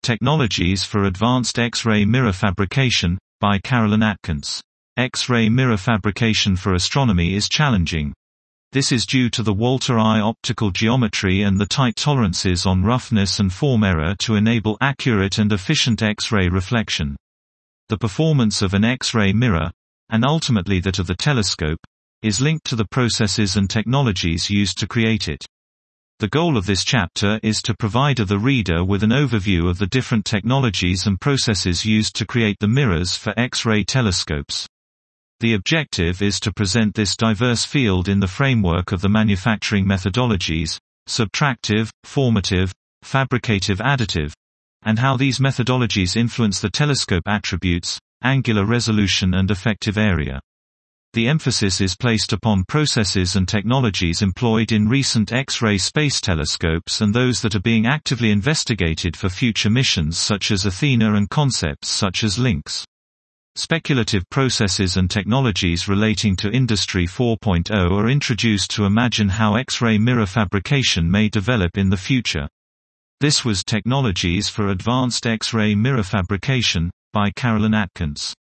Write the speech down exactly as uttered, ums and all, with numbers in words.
Technologies for Advanced X-ray Mirror Fabrication, by Carolyn Atkins. X-ray mirror fabrication for astronomy is challenging. This is due to the Walter I optical geometry and the tight tolerances on roughness and form error to enable accurate and efficient X-ray reflection. The performance of an X-ray mirror, and ultimately that of the telescope, is linked to the processes and technologies used to create it. The goal of this chapter is to provide the reader with an overview of the different technologies and processes used to create the mirrors for X-ray telescopes. The objective is to present this diverse field in the framework of the manufacturing methodologies, subtractive, formative, fabricative additive, and how these methodologies influence the telescope attributes, angular resolution and effective area. The emphasis is placed upon processes and technologies employed in recent X-ray space telescopes and those that are being actively investigated for future missions such as Athena and concepts such as LINX. Speculative processes and technologies relating to Industry four point oh are introduced to imagine how X-ray mirror fabrication may develop in the future. This was Technologies for Advanced X-ray Mirror Fabrication, by Carolyn Atkins.